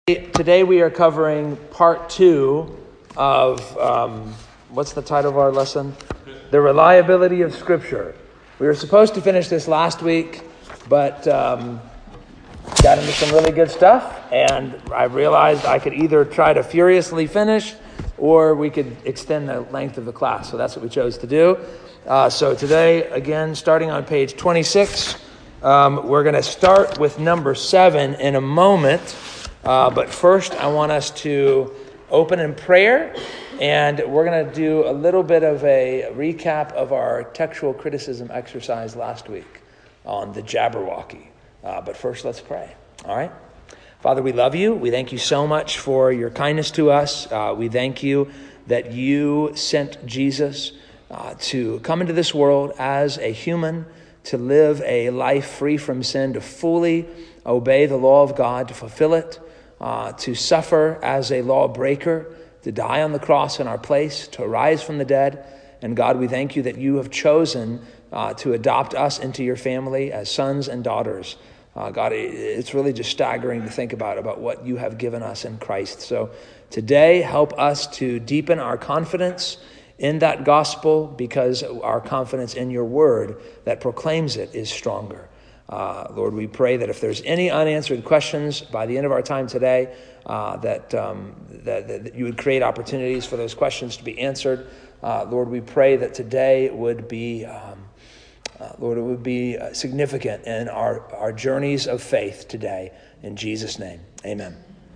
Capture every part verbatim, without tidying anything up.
Today we are covering part two of, um, what's the title of our lesson? The Reliability of Scripture. We were supposed to finish this last week, but um, got into some really good stuff, and I realized I could either try to furiously finish or we could extend the length of the class. So that's what we chose to do. Uh, so today, again, starting on page twenty-six, um, we're going to start with number seven in a moment. Uh, but first, I want us to open in prayer, and we're going to do a little bit of a recap of our textual criticism exercise last week on the Jabberwocky. Uh, but first, let's pray. All right? Father, we love you. We thank you so much for your kindness to us. Uh, we thank you that you sent Jesus uh, to come into this world as a human, to live a life free from sin, to fully obey the law of God, to fulfill it, Uh, to suffer as a lawbreaker, to die on the cross in our place, to rise from the dead. And God, we thank you that you have chosen uh, to adopt us into your family as sons and daughters. Uh, God, it's really just staggering to think about, about what you have given us in Christ. So today, help us to deepen our confidence in that gospel, because our confidence in your word that proclaims it is stronger. Uh, Lord, we pray that if there's any unanswered questions by the end of our time today, uh, that, um, that, that you would create opportunities for those questions to be answered. Uh, Lord, we pray that today would be, um, uh, Lord, it would be significant in our, our journeys of faith today. In Jesus' name, amen.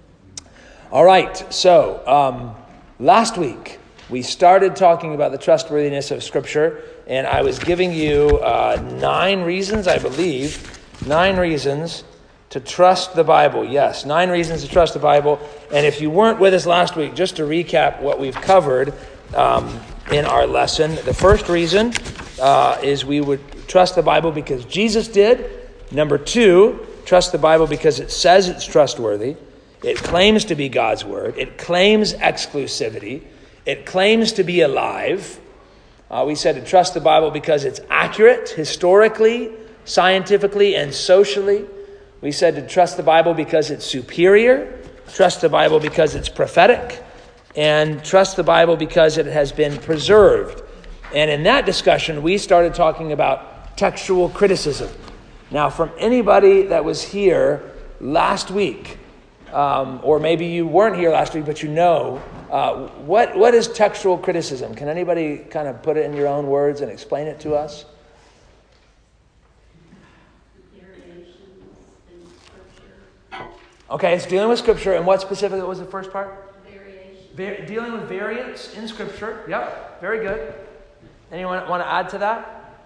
All right, so um, last week we started talking about the trustworthiness of Scripture, and I was giving you uh, nine reasons, I believe, nine reasons to trust the Bible. Yes, nine reasons to trust the Bible. And if you weren't with us last week, just to recap what we've covered um, in our lesson, the first reason uh, is we would trust the Bible because Jesus did. Number two, trust the Bible because it says it's trustworthy. It claims to be God's word. It claims exclusivity. It claims to be alive. Uh, we said to trust the Bible because it's accurate historically, scientifically, and socially. We said to trust the Bible because it's superior. Trust the Bible because it's prophetic. And trust the Bible because it has been preserved. And in that discussion, we started talking about textual criticism. Now, from anybody that was here last week, um, or maybe you weren't here last week, but you know, Uh, what what is textual criticism? Can anybody kind of put it in your own words and explain it to us? Variations in Scripture. Okay, it's dealing with Scripture, and what specifically was the first part? Variation. Va- dealing with variants in Scripture. Yep, very good. Anyone want to add to that?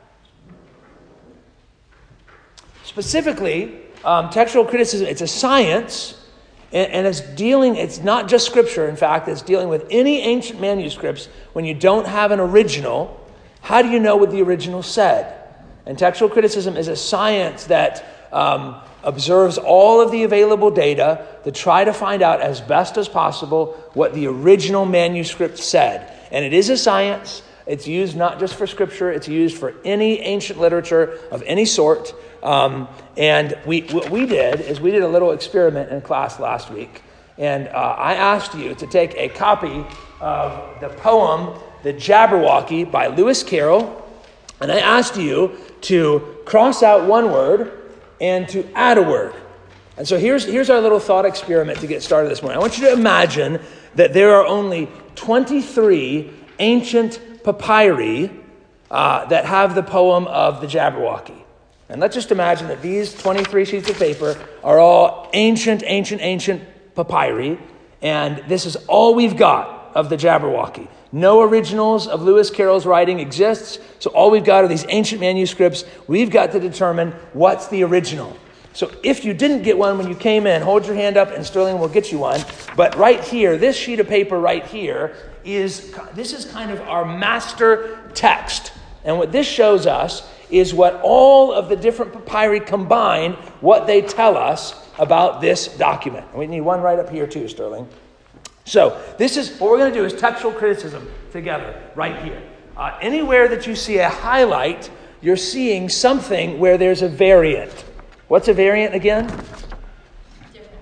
Specifically, um, textual criticism, it's a science. And, and it's dealing, it's not just Scripture, in fact, it's dealing with any ancient manuscripts. When you don't have an original, how do you know what the original said? And textual criticism is a science that um, observes all of the available data to try to find out as best as possible what the original manuscript said. And it is a science. It's used not just for Scripture, it's used for any ancient literature of any sort. Um, and we what we did is we did a little experiment in class last week. And uh, I asked you to take a copy of the poem, The Jabberwocky by Lewis Carroll. And I asked you to cross out one word and to add a word. And so here's, here's our little thought experiment to get started this morning. I want you to imagine that there are only twenty-three ancient papyri uh, that have the poem of the Jabberwocky. And let's just imagine that these twenty-three sheets of paper are all ancient, ancient, ancient papyri, and this is all we've got of the Jabberwocky. No originals of Lewis Carroll's writing exists, so all we've got are these ancient manuscripts. We've got to determine what's the original. So if you didn't get one when you came in, hold your hand up and Sterling will get you one. But right here, this sheet of paper right here, is this is kind of our master text. And what this shows us is what all of the different papyri combined, what they tell us about this document. And we need one right up here too, Sterling. So this is, what we're going to do is textual criticism together right here. Uh, anywhere that you see a highlight, you're seeing something where there's a variant. What's a variant again? Difference.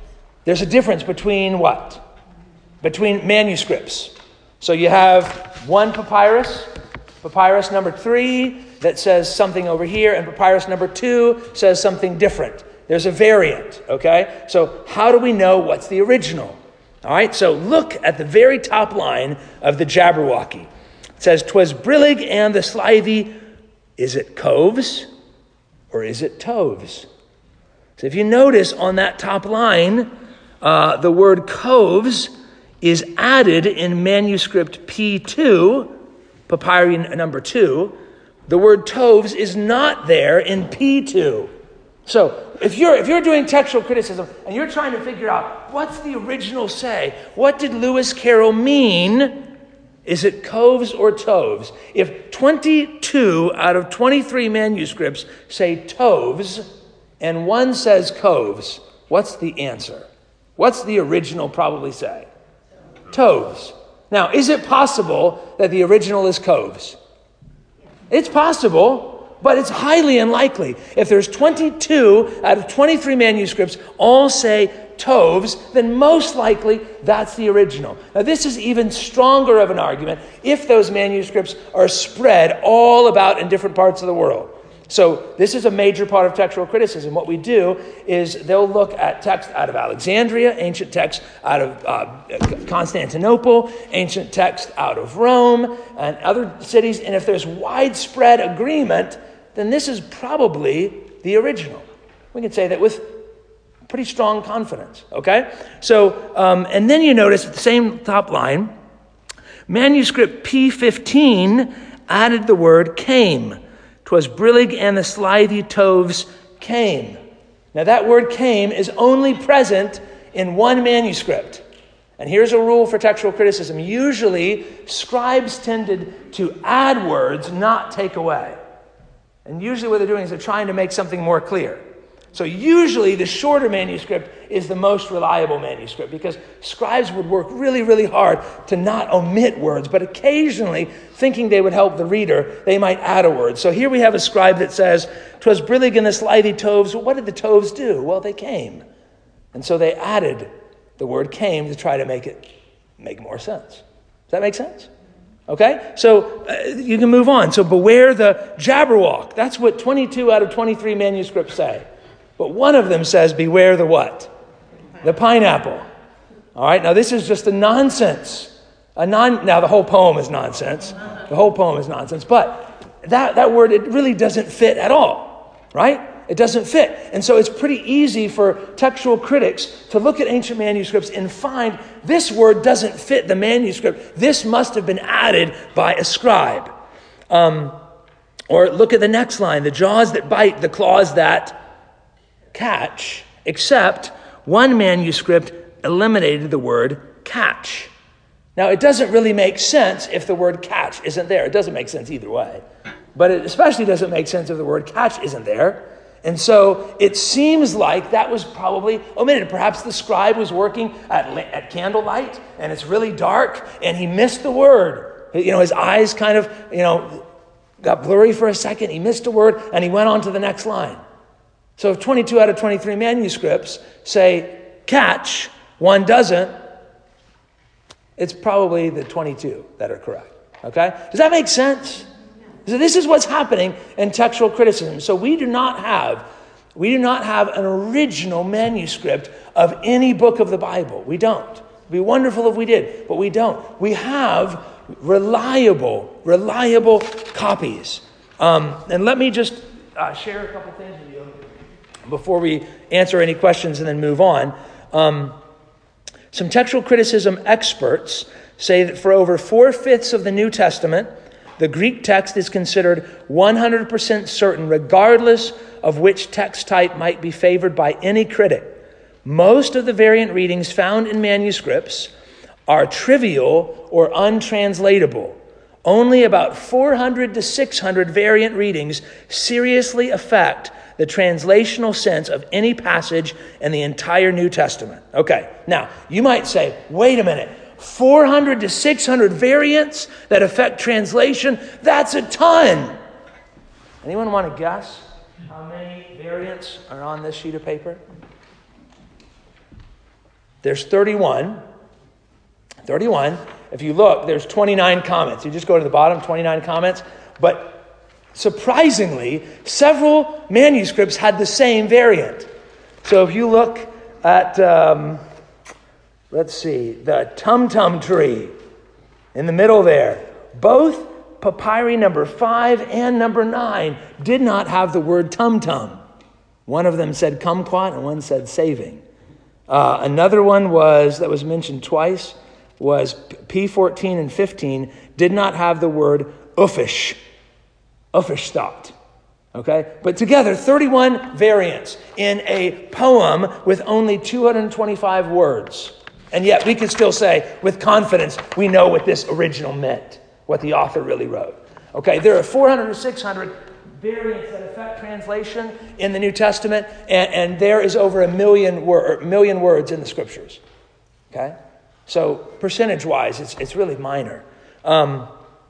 There's a difference between what? Between manuscripts. So you have one papyrus, papyrus number three, that says something over here, and papyrus number two says something different. There's a variant, okay? So how do we know what's the original? All right, so look at the very top line of the Jabberwocky. It says, "'Twas brillig and the slithy." Is it coves or is it toves? So if you notice on that top line, uh, the word coves is added in manuscript P two, papyri number two. The word toves is not there in P two. So if you're if you're doing textual criticism and you're trying to figure out what's the original say, what did Lewis Carroll mean? Is it coves or toves? If twenty-two out of twenty-three manuscripts say toves and one says coves, what's the answer? What's the original probably say? Toves. Now, is it possible that the original is coves? It's possible, but it's highly unlikely. If there's twenty-two out of twenty-three manuscripts all say toves, then most likely that's the original. Now, this is even stronger of an argument if those manuscripts are spread all about in different parts of the world. So this is a major part of textual criticism. What we do is they'll look at text out of Alexandria, ancient text out of uh, Constantinople, ancient text out of Rome, and other cities. And if there's widespread agreement, then this is probably the original. We can say that with pretty strong confidence, okay? So, um, and then you notice at the same top line, manuscript P fifteen added the word came. "'Twas brillig and the slithy toves came." Now that word came is only present in one manuscript. And here's a rule for textual criticism. Usually, scribes tended to add words, not take away. And usually what they're doing is they're trying to make something more clear. So usually the shorter manuscript is the most reliable manuscript because scribes would work really, really hard to not omit words, but occasionally, thinking they would help the reader, they might add a word. So here we have a scribe that says, "'Twas brillig and the slithy toves." Well, what did the toves do? Well, they came. And so they added the word came to try to make it make more sense. Does that make sense? Okay, so uh, you can move on. So beware the Jabberwock. That's what twenty-two out of twenty-three manuscripts say. But one of them says, beware the what? The pineapple. All right, now this is just a nonsense. A non. Now the whole poem is nonsense. The whole poem is nonsense. But that, that word, it really doesn't fit at all, right? It doesn't fit. And so it's pretty easy for textual critics to look at ancient manuscripts and find this word doesn't fit the manuscript. This must have been added by a scribe. Um, or look at the next line, the jaws that bite, the claws that catch, except one manuscript eliminated the word catch. Now, it doesn't really make sense if the word catch isn't there. It doesn't make sense either way. But it especially doesn't make sense if the word catch isn't there. And so it seems like that was probably omitted. Perhaps the scribe was working at, at candlelight and it's really dark and he missed the word. You know, his eyes kind of, you know, got blurry for a second. He missed a word and he went on to the next line. So if twenty-two out of twenty-three manuscripts say catch, one doesn't, it's probably the twenty-two that are correct. Okay? Does that make sense? So this is what's happening in textual criticism. So we do not have, we do not have an original manuscript of any book of the Bible. We don't. It'd be wonderful if we did, but we don't. We have reliable, reliable copies. Um, and let me just uh, share a couple things with you before we answer any questions and then move on. Um, some textual criticism experts say that for over four-fifths of the New Testament, the Greek text is considered one hundred percent certain, regardless of which text type might be favored by any critic. Most of the variant readings found in manuscripts are trivial or untranslatable. Only about four hundred to six hundred variant readings seriously affect the translational sense of any passage in the entire New Testament. Okay, now, you might say, wait a minute, four hundred to six hundred variants that affect translation? That's a ton. Anyone want to guess how many variants are on this sheet of paper? There's thirty-one. thirty-one. If you look, there's twenty-nine comments. You just go to the bottom, twenty-nine comments. But surprisingly, several manuscripts had the same variant. So if you look at, um, let's see, the Tum Tum tree in the middle there, both papyri number five and number nine did not have the word tum tum. One of them said kumquat and one said saving. Uh, another one was, that was mentioned twice, was P fourteen and fifteen, did not have the word uffish. Uffish thought. Okay? But together, thirty-one variants in a poem with only two hundred twenty-five words. And yet we can still say with confidence, we know what this original meant, what the author really wrote. Okay, there are four hundred or six hundred variants that affect translation in the New Testament, and, and there is over a million, wor- million words in the Scriptures. Okay? So percentage-wise, it's, it's really minor. Um,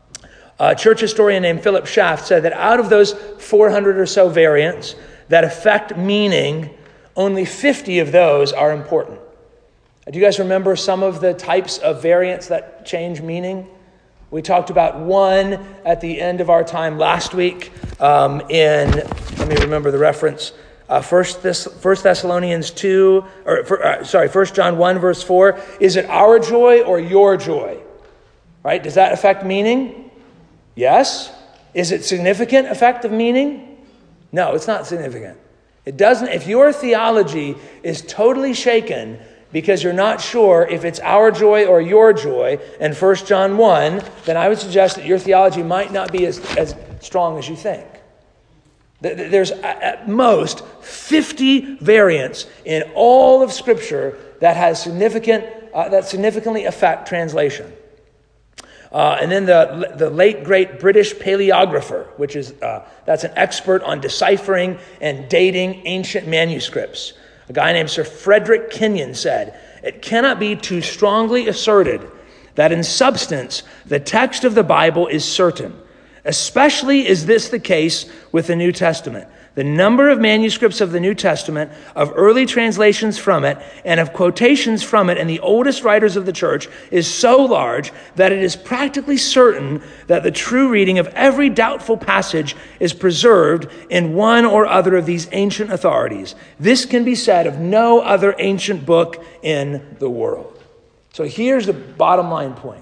a church historian named Philip Schaff said that out of those four hundred or so variants that affect meaning, only fifty of those are important. Do you guys remember some of the types of variants that change meaning? We talked about one at the end of our time last week um, in, let me remember the reference, uh, First, Thess- First Thessalonians two, or for, uh, sorry, First John one, verse four. Is it our joy or your joy? Right? Does that affect meaning? Yes. Is it significant effect of meaning? No, it's not significant. It doesn't. If your theology is totally shaken because you're not sure if it's our joy or your joy in First John one, then I would suggest that your theology might not be as, as strong as you think. There's at most fifty variants in all of Scripture that has significant uh, that significantly affect translation. Uh, and then the the late great British paleographer, which is uh, that's an expert on deciphering and dating ancient manuscripts. A guy named Sir Frederick Kenyon said, "It cannot be too strongly asserted that in substance the text of the Bible is certain. Especially is this the case with the New Testament. The number of manuscripts of the New Testament, of early translations from it, and of quotations from it in the oldest writers of the church is so large that it is practically certain that the true reading of every doubtful passage is preserved in one or other of these ancient authorities. This can be said of no other ancient book in the world." So here's the bottom line point.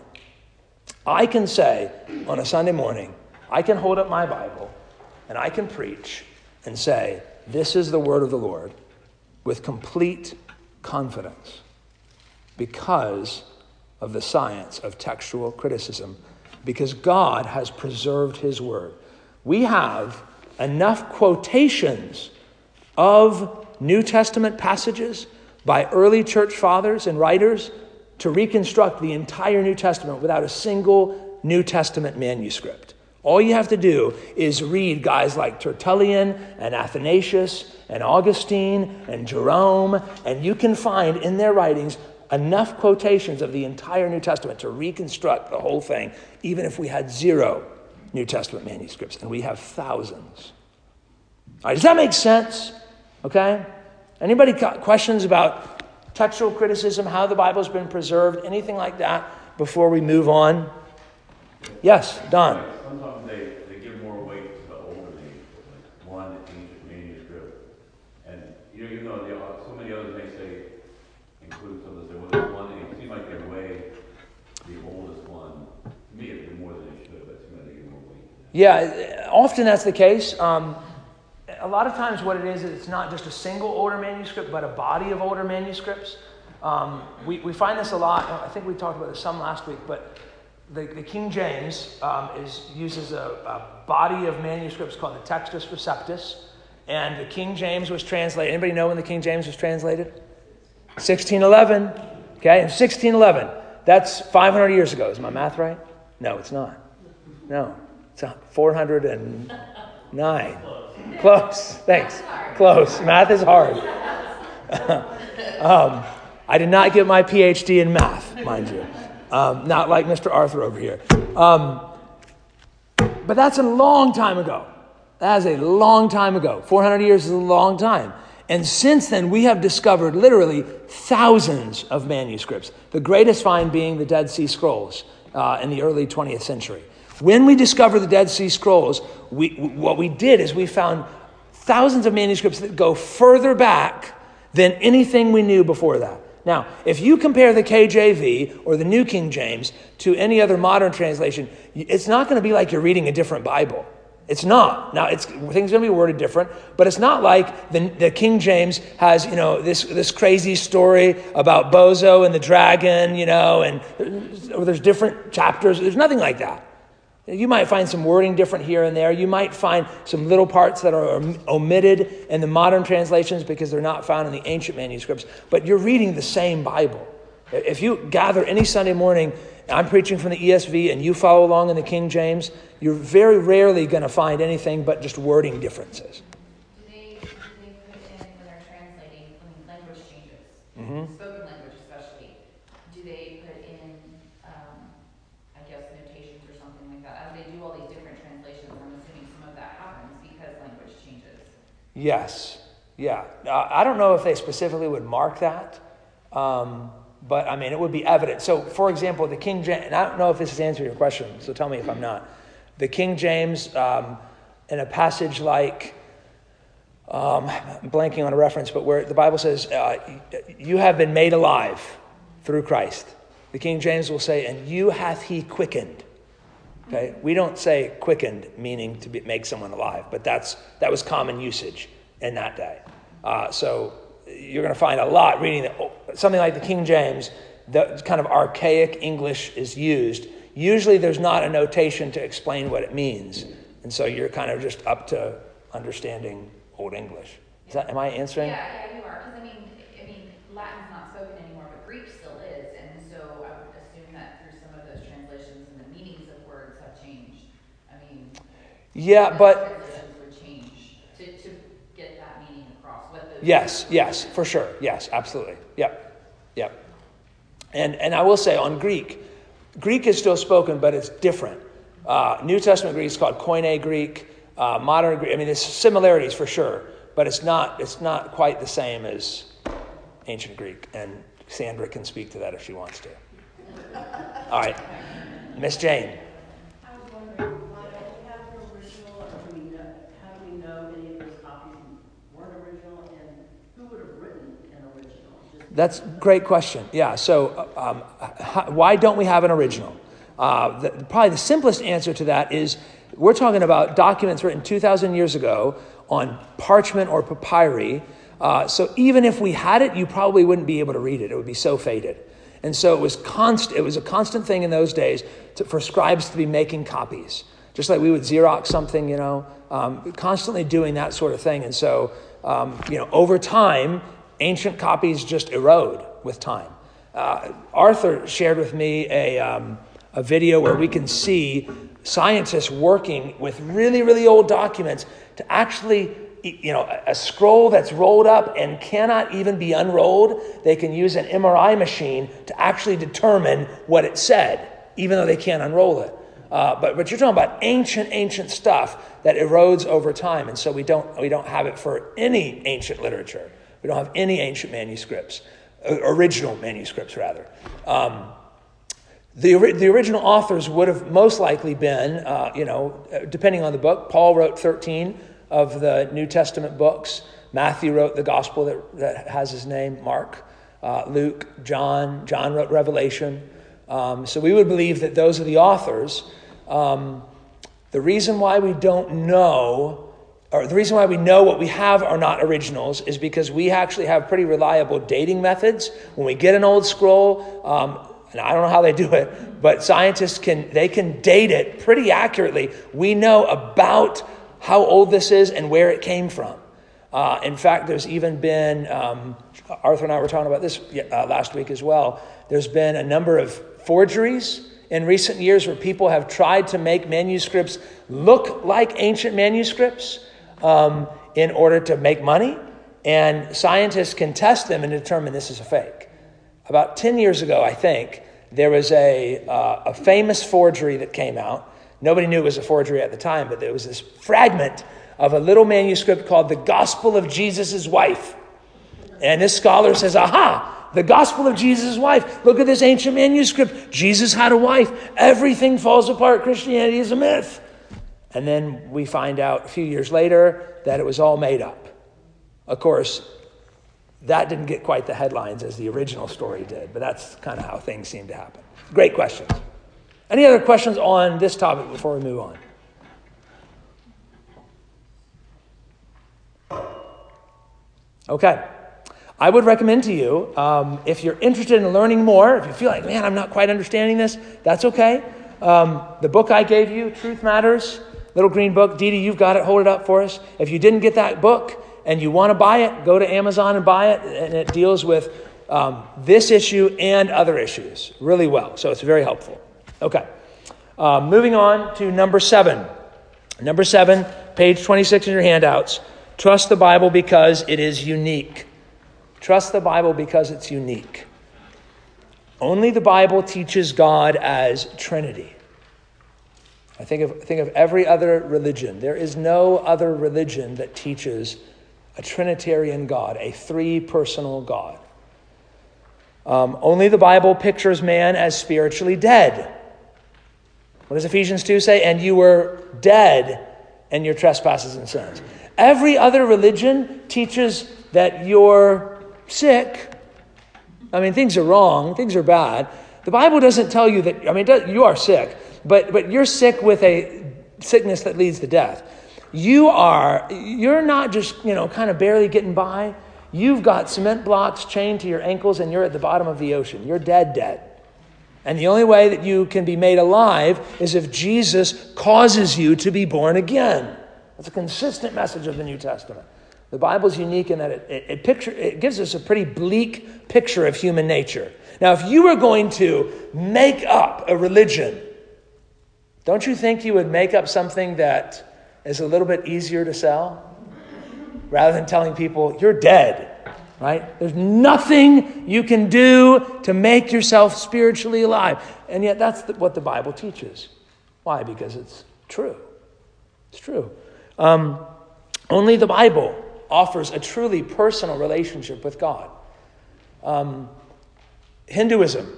I can say on a Sunday morning, I can hold up my Bible and I can preach and say, this is the word of the Lord with complete confidence because of the science of textual criticism, because God has preserved his word. We have enough quotations of New Testament passages by early church fathers and writers to reconstruct the entire New Testament without a single New Testament manuscript. All you have to do is read guys like Tertullian and Athanasius and Augustine and Jerome, and you can find in their writings enough quotations of the entire New Testament to reconstruct the whole thing, even if we had zero New Testament manuscripts, and we have thousands. All right, does that make sense? Okay? Anybody got questions about textual criticism, how the Bible's been preserved, anything like that before we move on? Yes, Don. Sometimes they, they give more weight to the older manuscript, like one ancient manuscript. And, you know, you know, the, so many others may say, including some that say, well, there's one, and it seems like they weigh the oldest one. To me, it's more than they should, but it seems like they give more weight to that. Yeah, often that's the case. Um, a lot of times what it is, is it's not just a single older manuscript, but a body of older manuscripts. Um, we, we find this a lot. I think we talked about this some last week, but The, the King James um, is uses a, a body of manuscripts called the Textus Receptus, and the King James was translated. Anybody know when the King James was translated? sixteen eleven. Okay, in sixteen eleven. That's five hundred years ago. Is my math right? No, it's not. No, it's four hundred nine. Close. Thanks. Close. Math is hard. um, I did not get my P H D in math, mind you. Um, not like Mister Arthur over here. Um, but that's a long time ago. That is a long time ago. four hundred years is a long time. And since then, we have discovered literally thousands of manuscripts, the greatest find being the Dead Sea Scrolls uh, in the early twentieth century. When we discovered the Dead Sea Scrolls, we, what we did is we found thousands of manuscripts that go further back than anything we knew before that. Now, if you compare the K J V or the New King James to any other modern translation, it's not going to be like you're reading a different Bible. It's not. Now, it's things are going to be worded different, but it's not like the, the King James has, you know, this this crazy story about Bozo and the dragon, you know, and or there's different chapters. There's nothing like that. You might find some wording different here and there. You might find some little parts that are omitted in the modern translations because they're not found in the ancient manuscripts. But you're reading the same Bible. If you gather any Sunday morning, I'm preaching from the E S V and you follow along in the King James, you're very rarely going to find anything but just wording differences. Do they, do they put in, when they're translating, when language changes, Mm-hmm. spoken language especially, do they put in, um, I guess, notations or something like that? As they do all these different translations, I'm assuming some of that happens because language changes. Yes. Yeah. Uh, I don't know if they specifically would mark that. Um, But, I mean, it would be evident. So, for example, the King James, and I don't know if this is answering your question, so tell me if I'm not. The King James, um, in a passage like, um, I'm blanking on a reference, but where the Bible says, uh, you have been made alive through Christ. The King James will say, and you hath he quickened. Okay? We don't say quickened, meaning to be, make someone alive, but that's that was common usage in that day. Uh, so... You're going to find a lot reading that, something like the King James, the kind of archaic English is used. Usually there's not a notation to explain what it means. And so you're kind of just up to understanding Old English. Is that, am I answering? Yeah, yeah, you are. Because, I mean, I mean, Latin's not spoken anymore, but Greek still is. And so I would assume that through some of those translations and the meanings of words have changed. I mean, yeah, but... translations would change to, to get that meaning across. What those Yes, yes, for sure. Yes, absolutely. Yep, yep. And and I will say on Greek, Greek is still spoken, but it's different. Uh, New Testament Greek is called Koine Greek. Uh, modern Greek, I mean, there's similarities for sure, but it's not it's not quite the same as ancient Greek. And Sandra can speak to that if she wants to. All right, Miss Jane. I was wondering, why don't we have an original, or do we know, how do we know any of those copies weren't original, and who would have written an original? Just That's a great question. Yeah, so um, how, why don't we have an original? Uh, the, probably the simplest answer to that is we're talking about documents written two thousand years ago on parchment or papyri. Uh, so even if we had it, you probably wouldn't be able to read it. It would be so faded. And so it was constant. It was a constant thing in those days to, for scribes to be making copies, just like we would Xerox something, you know, um, constantly doing that sort of thing. And so, um, you know, over time, ancient copies just erode with time. Uh, Arthur shared with me a um, a video where we can see scientists working with really, really old documents to actually, you know, a scroll that's rolled up and cannot even be unrolled. They can use an M R I machine to actually determine what it said, even though they can't unroll it. Uh, but but you're talking about ancient, ancient stuff that erodes over time, and so we don't we don't have it for any ancient literature. We don't have any ancient manuscripts, original manuscripts rather. Um, the the original authors would have most likely been, uh, you know, depending on the book. Paul wrote thirteen of the New Testament books. Matthew wrote the gospel that, that has his name, Mark. Uh, Luke, John. John wrote Revelation. Um, so we would believe that those are the authors. Um, the reason why we don't know, or the reason why we know what we have are not originals, is because we actually have pretty reliable dating methods. When we get an old scroll, um, and I don't know how they do it, but scientists can they can date it pretty accurately. We know about how old this is and where it came from. Uh, in fact, there's even been, um, Arthur and I were talking about this uh, last week as well, there's been a number of forgeries in recent years where people have tried to make manuscripts look like ancient manuscripts um, in order to make money, and scientists can test them and determine this is a fake. About ten years ago, I think, there was a, uh, a famous forgery that came out. Nobody knew it was a forgery at the time, but there was this fragment of a little manuscript called The Gospel of Jesus' Wife. And this scholar says, aha, the gospel of Jesus' wife. Look at this ancient manuscript. Jesus had a wife. Everything falls apart. Christianity is a myth. And then we find out a few years later that it was all made up. Of course, that didn't get quite the headlines as the original story did, but that's kind of how things seem to happen. Great questions. Any other questions on this topic before we move on? Okay. I would recommend to you, um, if you're interested in learning more, if you feel like, man, I'm not quite understanding this, that's okay. Um, the book I gave you, Truth Matters, little green book. Dee Dee, you've got it. Hold it up for us. If you didn't get that book and you want to buy it, go to Amazon and buy it. And it deals with um, this issue and other issues really well. So it's very helpful. Okay. Uh, moving on to number seven. Number seven, page twenty-six in your handouts. Trust the Bible because it is unique. Trust the Bible because it's unique. Only the Bible teaches God as Trinity. I think of, think of every other religion. There is no other religion that teaches a Trinitarian God, a three-personal God. Um, only the Bible pictures man as spiritually dead. What does Ephesians two say? And you were dead in your trespasses and sins. Every other religion teaches that you're sick. I mean, things are wrong. Things are bad. The Bible doesn't tell you that, I mean, you are sick, but but you're sick with a sickness that leads to death. You are, you're not just, you know, kind of barely getting by. You've got cement blocks chained to your ankles and you're at the bottom of the ocean. You're dead, dead. And the only way that you can be made alive is if Jesus causes you to be born again. That's a consistent message of the New Testament. The Bible is unique in that it, it, it, picture, it gives us a pretty bleak picture of human nature. Now, if you were going to make up a religion, don't you think you would make up something that is a little bit easier to sell? Rather than telling people, you're dead, right? There's nothing you can do to make yourself spiritually alive. And yet that's the, what the Bible teaches. Why? Because it's true. It's true. Um, only the Bible offers a truly personal relationship with God. Um, Hinduism,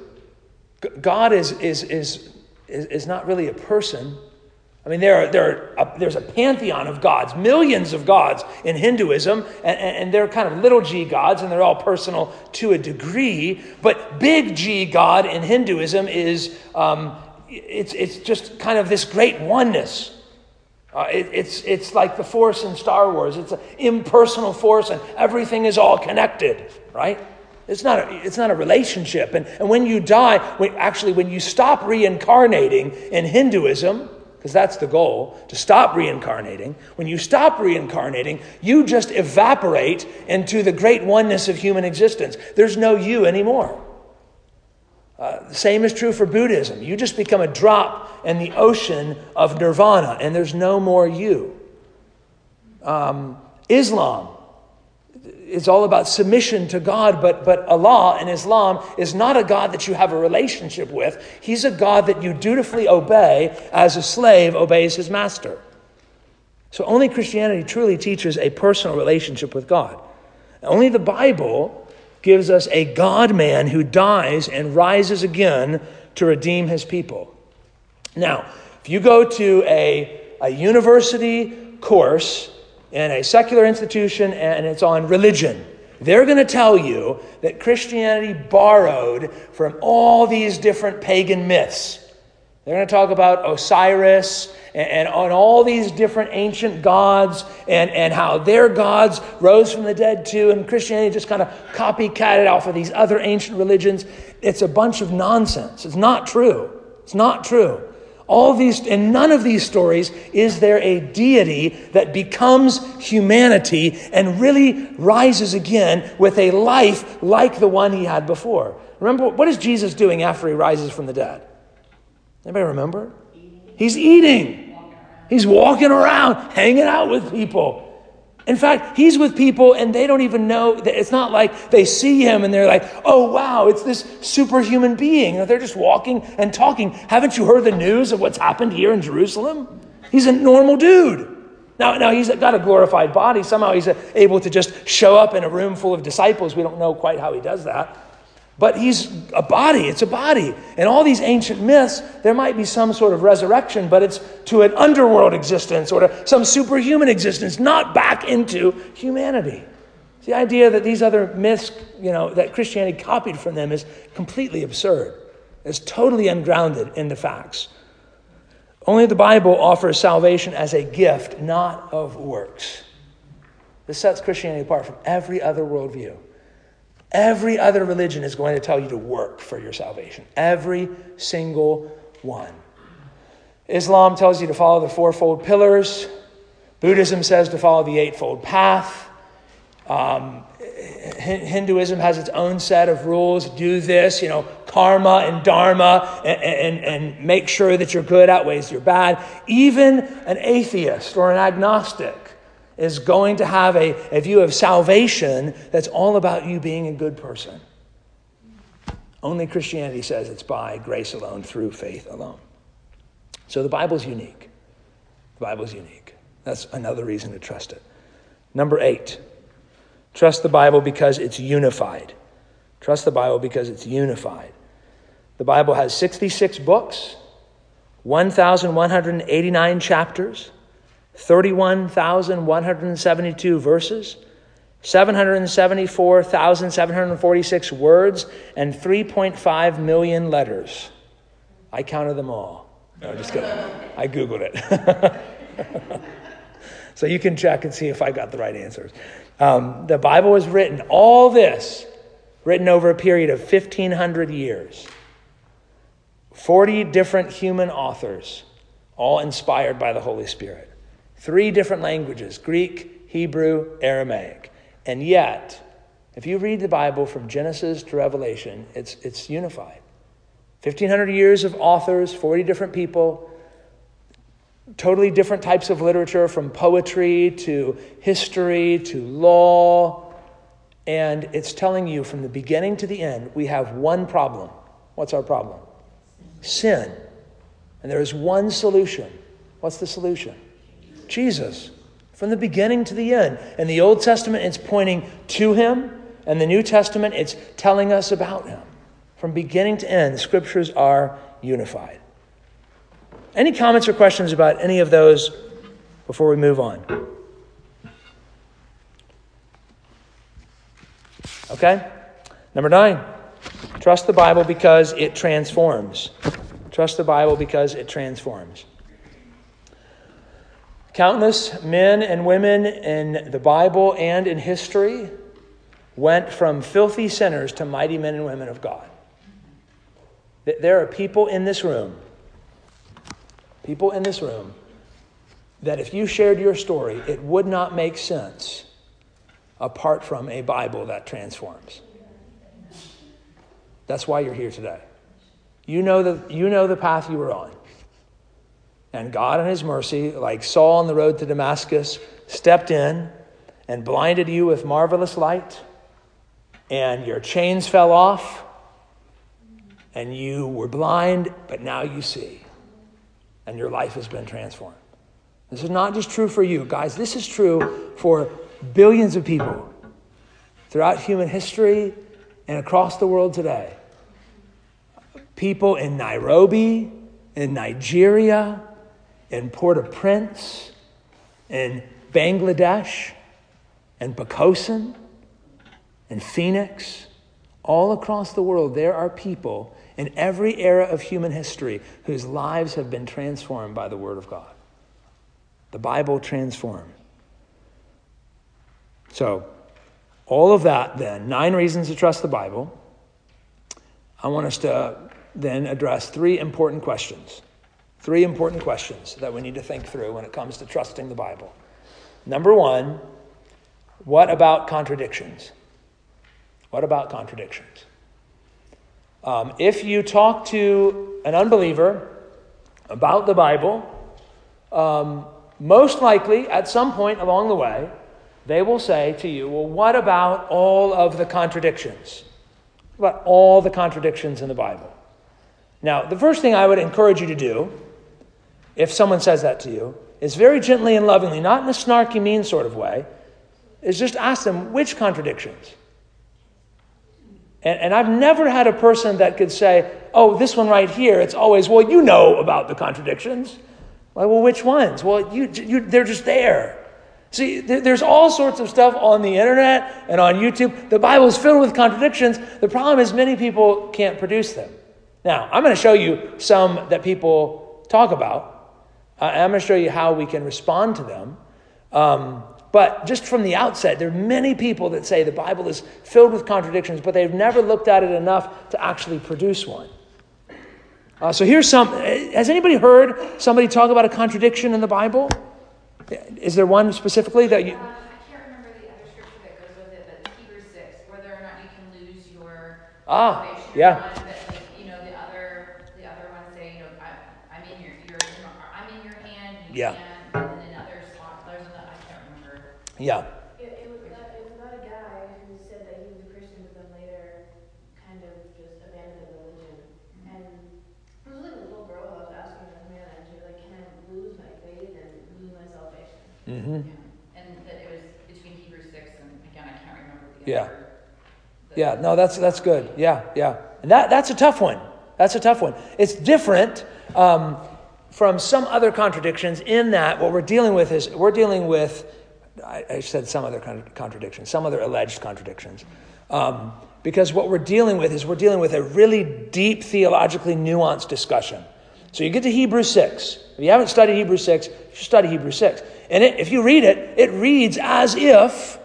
God is is is is not really a person. I mean, there are there are a, there's a pantheon of gods, millions of gods in Hinduism, and, and they're kind of little g gods, and they're all personal to a degree. But big G God in Hinduism is um, it's it's just kind of this great oneness. Uh, it, it's it's like the Force in Star Wars. It's an impersonal force, and everything is all connected, right? It's not a, it's not a relationship. And, and when you die, when, actually when you stop reincarnating in Hinduism, because that's the goal, to stop reincarnating, when you stop reincarnating, you just evaporate into the great oneness of human existence. There's no you anymore. Uh, the same is true for Buddhism. You just become a drop in the ocean of nirvana, and there's no more you. Um, Islam is all about submission to God, but, but Allah in Islam is not a God that you have a relationship with. He's a God that you dutifully obey as a slave obeys his master. So only Christianity truly teaches a personal relationship with God. Only the Bible gives us a God-man who dies and rises again to redeem his people. Now, if you go to a, a university course in a secular institution and it's on religion, they're going to tell you that Christianity borrowed from all these different pagan myths. They're going to talk about Osiris and, and on all these different ancient gods and, and how their gods rose from the dead too. And Christianity just kind of copycatted off of these other ancient religions. It's a bunch of nonsense. It's not true. It's not true. All these, in none of these stories is there a deity that becomes humanity and really rises again with a life like the one he had before. Remember, what is Jesus doing after he rises from the dead? Anybody remember? He's eating. He's walking around, hanging out with people. In fact, he's with people and they don't even know. That it's not like they see him and they're like, oh, wow, it's this superhuman being. They're just walking and talking. Haven't you heard the news of what's happened here in Jerusalem? He's a normal dude. Now, now he's got a glorified body. Somehow he's able to just show up in a room full of disciples. We don't know quite how he does that. But he's a body. It's a body. In all these ancient myths, there might be some sort of resurrection, but it's to an underworld existence or to some superhuman existence, not back into humanity. The idea that these other myths, you know, that Christianity copied from them is completely absurd. It's totally ungrounded in the facts. Only the Bible offers salvation as a gift, not of works. This sets Christianity apart from every other worldview. Every other religion is going to tell you to work for your salvation. Every single one. Islam tells you to follow the fourfold pillars. Buddhism says to follow the eightfold path. Um, Hinduism has its own set of rules. Do this, you know, karma and dharma, and, and, and make sure that your good outweighs your bad. Even an atheist or an agnostic is going to have a, a view of salvation that's all about you being a good person. Only Christianity says it's by grace alone, through faith alone. So the Bible's unique. The Bible's unique. That's another reason to trust it. Number eight, trust the Bible because it's unified. Trust the Bible because it's unified. The Bible has sixty-six books, one thousand one hundred eighty-nine chapters, thirty-one thousand one hundred seventy-two verses, seven hundred seventy-four thousand seven hundred forty-six words, and three point five million letters. I counted them all. No, just kidding. I Googled it. So you can check and see if I got the right answers. Um, the Bible was written, all this, written over a period of fifteen hundred years. forty different human authors, all inspired by the Holy Spirit. Three different languages, Greek, Hebrew, Aramaic. And yet, if you read the Bible from Genesis to Revelation, it's it's unified. fifteen hundred years of authors, forty different people, totally different types of literature, from poetry to history to law. And it's telling you from the beginning to the end, we have one problem. What's our problem? Sin. And there is one solution. What's the solution? Jesus. From the beginning to the end. In the Old Testament, it's pointing to him. And the New Testament, it's telling us about him. From beginning to end, the scriptures are unified. Any comments or questions about any of those before we move on? Okay? Number nine, trust the Bible because it transforms. Trust the Bible because it transforms. Countless men and women in the Bible and in history went from filthy sinners to mighty men and women of God. There are people in this room, people in this room, that if you shared your story, it would not make sense apart from a Bible that transforms. That's why you're here today. You know the, you know the path you were on. And God in his mercy, like Saul on the road to Damascus, stepped in and blinded you with marvelous light. And your chains fell off. And you were blind, but now you see. And your life has been transformed. This is not just true for you, guys. This is true for billions of people throughout human history and across the world today. People in Nairobi, in Nigeria, in Port-au-Prince, in Bangladesh, in Pocosin, in Phoenix, all across the world, there are people in every era of human history whose lives have been transformed by the Word of God. The Bible transformed. So, all of that then, nine reasons to trust the Bible. I want us to then address three important questions. Three important questions that we need to think through when it comes to trusting the Bible. Number one, what about contradictions? What about contradictions? Um, if you talk to an unbeliever about the Bible, um, most likely at some point along the way, they will say to you, well, what about all of the contradictions? What about all the contradictions in the Bible? Now, the first thing I would encourage you to do, if someone says that to you, is very gently and lovingly, not in a snarky, mean sort of way, is just ask them, which contradictions? And, and I've never had a person that could say, oh, this one right here, it's always, well, you know about the contradictions. Like, well, which ones? Well, you, you, they're just there. See, there, there's all sorts of stuff on the internet and on YouTube. The Bible is filled with contradictions. The problem is many people can't produce them. Now, I'm going to show you some that people talk about. Uh, I'm going to show you how we can respond to them. Um, but just from the outset, there are many people that say the Bible is filled with contradictions, but they've never looked at it enough to actually produce one. Uh, so here's some. Has anybody heard somebody talk about a contradiction in the Bible? Is there one specifically that you... Um, I can't remember the other scripture that goes with it, but Hebrews six, whether or not you can lose your Ah, salvation or yeah. not, but like, you know, the other, the other one say, you know, I, I'm in your, your, I'm in your hand, you Yeah. can, and then another spot, there's another, I can't remember. Yeah. It, it was about, it was about a guy who said that he was a Christian, but then later kind of just abandoned the religion. And it was like a little girl who I was asking this man, and she was like, can I lose my faith and lose my salvation? Mm-hmm. Yeah. And that it was between Hebrews six and, again, I can't remember the Yeah. other. the- Yeah, no, that's that's good. Yeah, yeah. And that that's a tough one. That's a tough one. It's different um, from some other contradictions in that what we're dealing with is we're dealing with, I, I said some other con- contradictions, some other alleged contradictions. Um, because what we're dealing with is we're dealing with a really deep, theologically nuanced discussion. So you get to Hebrews six. If you haven't studied Hebrews six, you should study Hebrews six. And it, if you read it, it reads as if,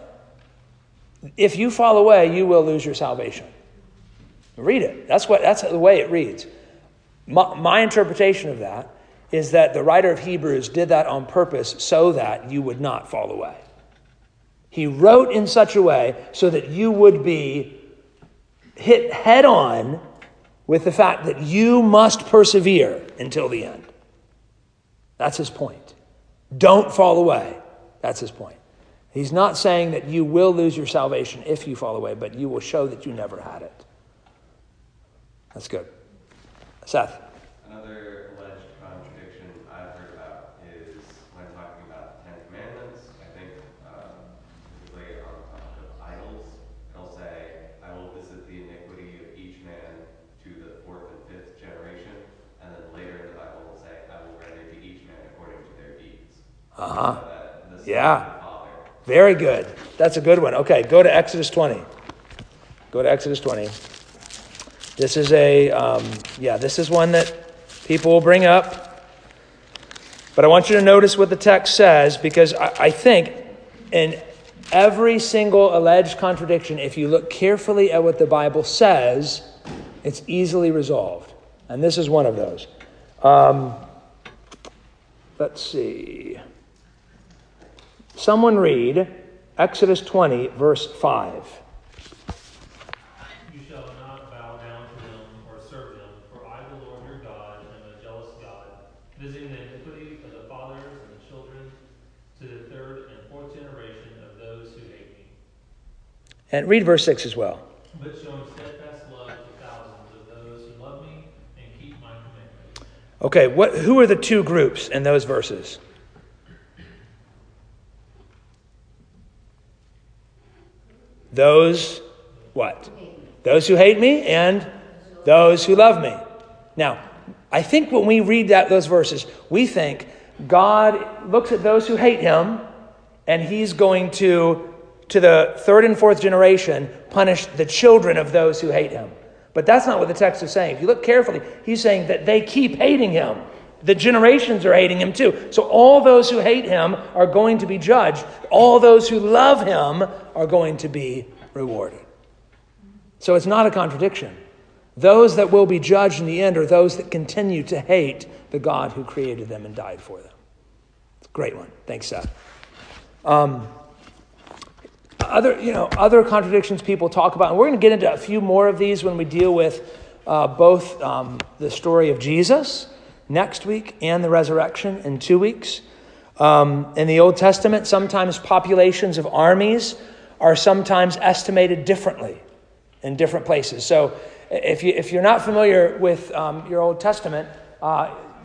if you fall away, you will lose your salvation. Read it. That's what. That's the way it reads. My, my interpretation of that is that the writer of Hebrews did that on purpose so that you would not fall away. He wrote in such a way so that you would be hit head on with the fact that you must persevere until the end. That's his point. Don't fall away. That's his point. He's not saying that you will lose your salvation if you fall away, but you will show that you never had it. That's good. Seth. Another alleged contradiction I've heard about is when talking about the Ten Commandments. I think um, particularly on the topic of idols, it'll say, I will visit the iniquity of each man to the fourth and fifth generation. And then later in the Bible will say, I will render to each man according to their deeds. Uh-huh. So that the son Yeah. and the father. Very good. That's a good one. Okay, go to Exodus twenty. Go to Exodus twenty. This is a, um, yeah, this is one that people will bring up. But I want you to notice what the text says, because I, I think in every single alleged contradiction, if you look carefully at what the Bible says, it's easily resolved. And this is one of those. Um, let's see. Someone read Exodus twenty, verse five. You shall not bow down to them or serve them, for I, the Lord your God, am a jealous God, visiting the iniquity of the fathers and the children to the third and fourth generation of those who hate me, And read verse six as well. but showing steadfast love to thousands of those who love me and keep my commandments. Okay, what? Who are the two groups in those verses? Those, what? Those who hate me and those who love me. Now, I think when we read that those verses, we think God looks at those who hate him and he's going to, to the third and fourth generation, punish the children of those who hate him. But that's not what the text is saying. If you look carefully, he's saying that they keep hating him. The generations are hating him too. So all those who hate him are going to be judged. All those who love him are going to be rewarded. So it's not a contradiction. Those that will be judged in the end are those that continue to hate the God who created them and died for them. It's a great one. Thanks, Seth. Um, other, you know, other contradictions people talk about, and we're going to get into a few more of these when we deal with uh, both um, the story of Jesus next week and the resurrection in two weeks. Um, in the Old Testament, sometimes populations of armies are sometimes estimated differently in different places. So if, you, if you're not familiar with um, your Old Testament, uh,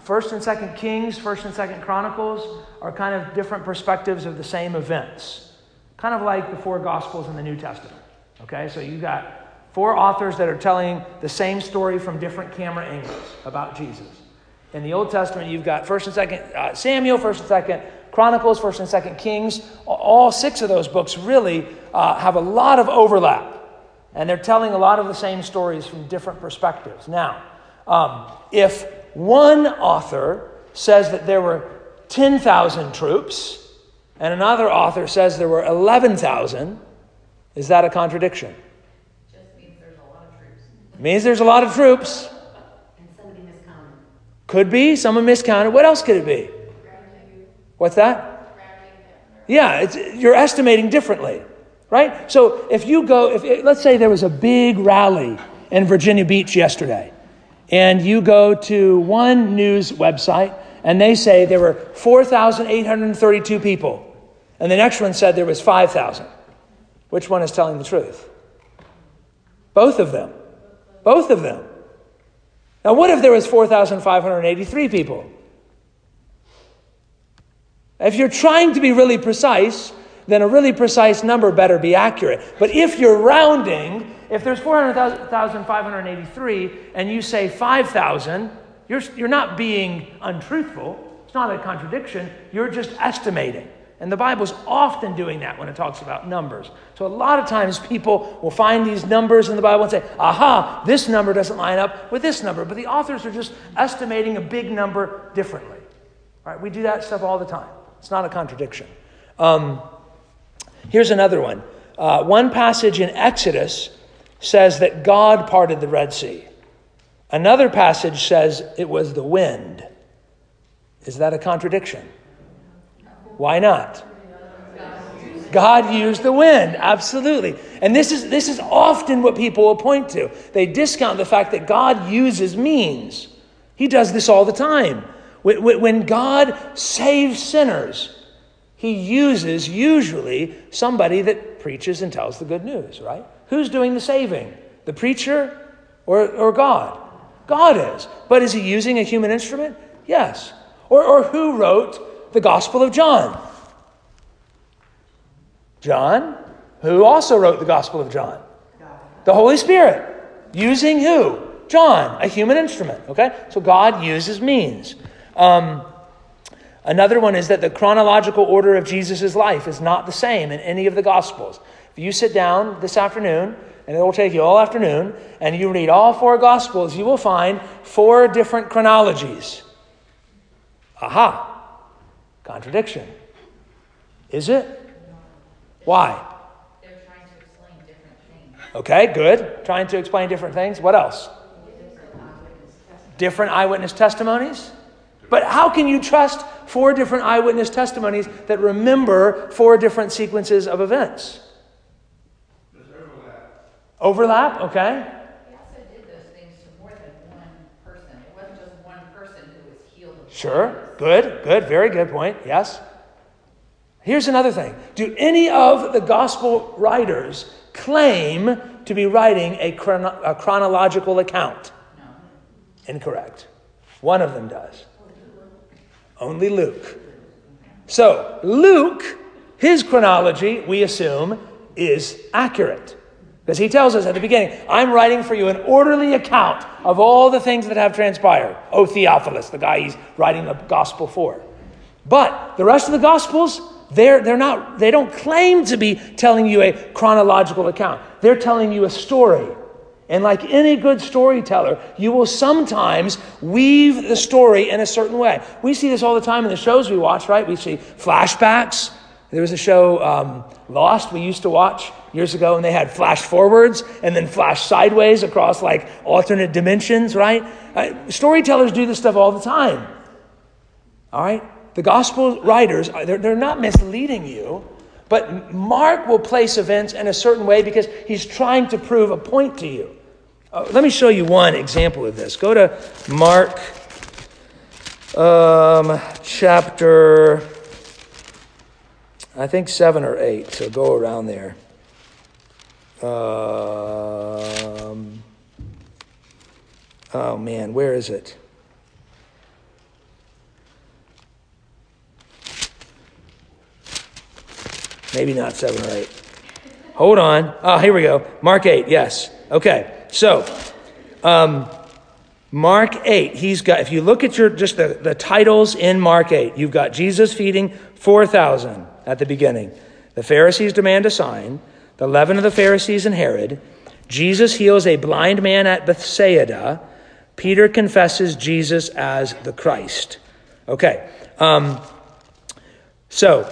First and Second Kings, First and Second Chronicles are kind of different perspectives of the same events. Kind of like the four Gospels in the New Testament. Okay, so you got four authors that are telling the same story from different camera angles about Jesus. In the Old Testament, you've got First and Second uh, Samuel, First and Second Chronicles, First and Second Kings. All six of those books really uh, have a lot of overlap. And they're telling a lot of the same stories from different perspectives. Now, um, if one author says that there were ten thousand troops, and another author says there were eleven thousand, is that a contradiction? Just means there's a lot of troops. It means there's a lot of troops. And somebody miscounted. Could be. Someone miscounted. What else could it be? What's that? Yeah, it's, you're estimating differently, right? So if you go, if let's say there was a big rally in Virginia Beach yesterday, and you go to one news website, and they say there were four thousand eight hundred thirty-two people, and the next one said there was five thousand. Which one is telling the truth? Both of them. Both of them. Now, what if there was four thousand five hundred eighty-three people? If you're trying to be really precise, then a really precise number better be accurate. But if you're rounding, if there's four hundred thousand five hundred eighty-three and you say five thousand, you're, you're not being untruthful. It's not a contradiction. You're just estimating. And the Bible's often doing that when it talks about numbers. So a lot of times people will find these numbers in the Bible and say, aha, this number doesn't line up with this number. But the authors are just estimating a big number differently. All right, we do that stuff all the time. It's not a contradiction. Um, here's another one. Uh, one passage in Exodus says that God parted the Red Sea. Another passage says it was the wind. Is that a contradiction? Why not? God used the wind, absolutely. And this is this is often what people will point to. They discount the fact that God uses means. He does this all the time. When God saves sinners, he uses usually somebody that preaches and tells the good news, right? Who's doing the saving? The preacher or, or God? God is. But is he using a human instrument? Yes. Or, or who wrote the Gospel of John? John, who also wrote the Gospel of John? The Holy Spirit. Using who? John, a human instrument. Okay? So God uses means. Um, another one is that the chronological order of Jesus' life is not the same in any of the Gospels. If you sit down this afternoon, and it will take you all afternoon, and you read all four Gospels, you will find four different chronologies. Aha! Contradiction. Is it? Why? They're trying to explain different things. Okay, good. Trying to explain different things. What else? Different eyewitness testimonies? But how can you trust four different eyewitness testimonies that remember four different sequences of events? There's overlap. Overlap, okay. He also did those things to more than one person. It wasn't just one person who was healed of Sure. blindness. Good, good. Very good point. Yes. Here's another thing. Do any of the gospel writers claim to be writing a, chrono- a chronological account? No. Incorrect. One of them does. Only Luke. So, Luke, his chronology, we assume, is accurate. Because he tells us at the beginning, I'm writing for you an orderly account of all the things that have transpired. O Theophilus, the guy he's writing the gospel for. But the rest of the gospels, they're, they're not, they don't claim to be telling you a chronological account. They're telling you a story. And like any good storyteller, you will sometimes weave the story in a certain way. We see this all the time in the shows we watch, right? We see flashbacks. There was a show, um, Lost, we used to watch years ago, and they had flash forwards and then flash sideways across like alternate dimensions, right? Uh, storytellers do this stuff all the time. All right? The gospel writers, they're, they're not misleading you. But Mark will place events in a certain way because he's trying to prove a point to you. Uh, let me show you one example of this. Go to Mark um, chapter, I think seven or eight. So go around there. Um, oh man, where is it? Maybe not seven or eight. Hold on. Ah, here we go. Mark eight, yes. Okay, so um, Mark eight, he's got, if you look at your just the, the titles in Mark eight, you've got Jesus feeding four thousand at the beginning. The Pharisees demand a sign. The leaven of the Pharisees and Herod. Jesus heals a blind man at Bethsaida. Peter confesses Jesus as the Christ. Okay, um, so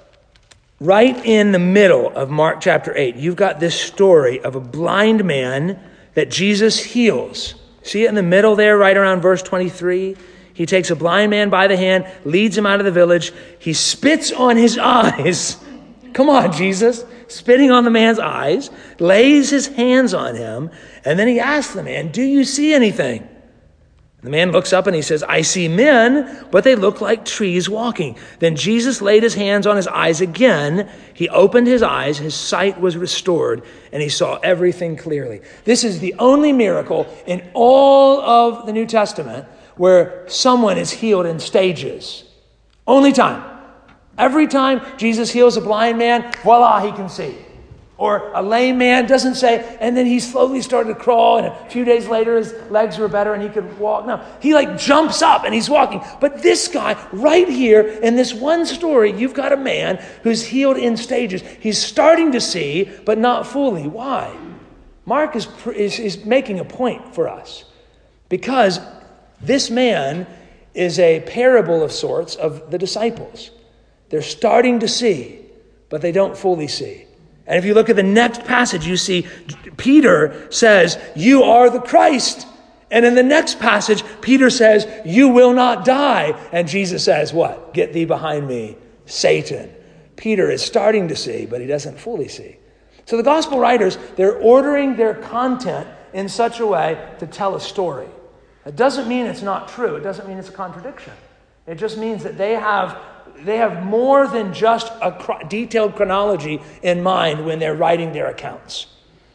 right in the middle of Mark chapter eight, you've got this story of a blind man that Jesus heals. See it in the middle there, right around verse twenty-three? He takes a blind man by the hand, leads him out of the village. He spits on his eyes. Come on, Jesus. Spitting on the man's eyes, lays his hands on him, and then he asks the man, do you see anything? The man looks up and he says, I see men, but they look like trees walking. Then Jesus laid his hands on his eyes again. He opened his eyes, his sight was restored, and he saw everything clearly. This is the only miracle in all of the New Testament where someone is healed in stages. Only time. Every time Jesus heals a blind man, voila, he can see. Or a lame man doesn't say, and then he slowly started to crawl, and a few days later his legs were better and he could walk. No, he like jumps up and he's walking. But this guy right here in this one story, you've got a man who's healed in stages. He's starting to see, but not fully. Why? Mark is, is, is making a point for us. Because this man is a parable of sorts of the disciples. They're starting to see, but they don't fully see. And if you look at the next passage, you see Peter says, you are the Christ. And in the next passage, Peter says, you will not die. And Jesus says, what? Get thee behind me, Satan. Peter is starting to see, but he doesn't fully see. So the gospel writers, they're ordering their content in such a way to tell a story. It doesn't mean it's not true. It doesn't mean it's a contradiction. It just means that they have They have more than just a cr- detailed chronology in mind when they're writing their accounts.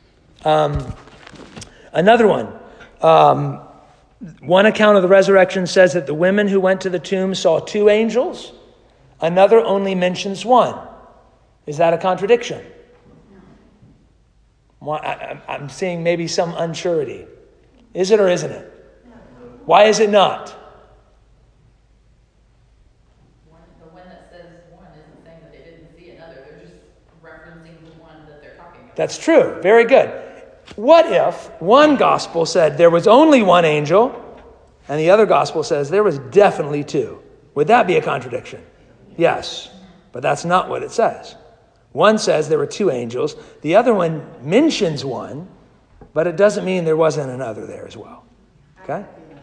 Um, another one. Um, one account of the resurrection says that the women who went to the tomb saw two angels. Another only mentions one. Is that a contradiction? Why, I, I'm seeing maybe some unsurety. Is it or isn't it? Why is it not? That's true. Very good. What if one gospel said there was only one angel and the other gospel says there was definitely two? Would that be a contradiction? Yes, but that's not what it says. One says there were two angels. The other one mentions one, but it doesn't mean there wasn't another there as well. Okay?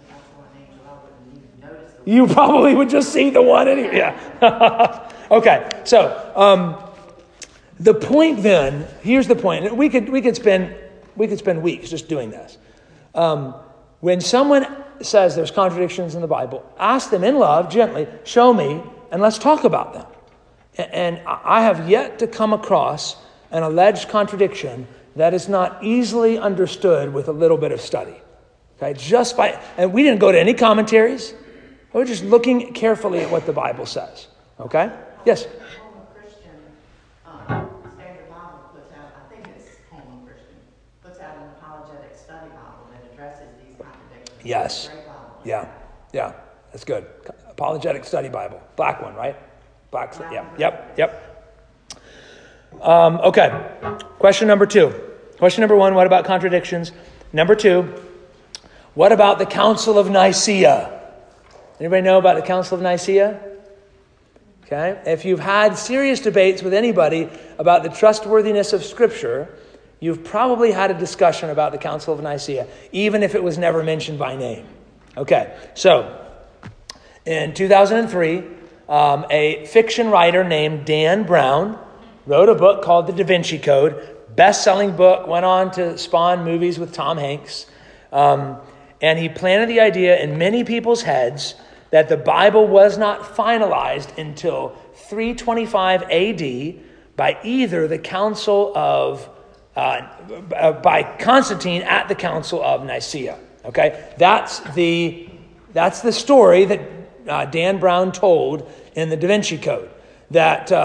You probably would just see the one anyway. Yeah. Okay, so um, the point then, here's the point. We could we could spend we could spend weeks just doing this. Um, when someone says there's contradictions in the Bible, ask them in love, gently, show me, and let's talk about them. And I have yet to come across an alleged contradiction that is not easily understood with a little bit of study. Okay, just by, and we didn't go to any commentaries. We're just looking carefully at what the Bible says. Okay? Yes? Home Christian, um, Standard Bible puts out, I think it's Home Christian, puts out an apologetic study Bible that addresses these contradictions. Yes. Great Bible. Yeah. Yeah. That's good. Apologetic Study Bible. Black one, right? Black. Yeah. Yep. Yep. Um, okay. Question number two. Question number one, what about contradictions? Number two, what about the Council of Nicaea? Anybody know about the Council of Nicaea? Okay. If you've had serious debates with anybody about the trustworthiness of Scripture, you've probably had a discussion about the Council of Nicaea, even if it was never mentioned by name. Okay. So, in two thousand three, um, a fiction writer named Dan Brown wrote a book called The Da Vinci Code. Best-selling book, went on to spawn movies with Tom Hanks. Um, and he planted the idea in many people's heads that the Bible was not finalized until three twenty-five A D by either the Council of, uh, by Constantine at the Council of Nicaea. Okay, that's the that's the story that uh, Dan Brown told in the Da Vinci Code. That uh,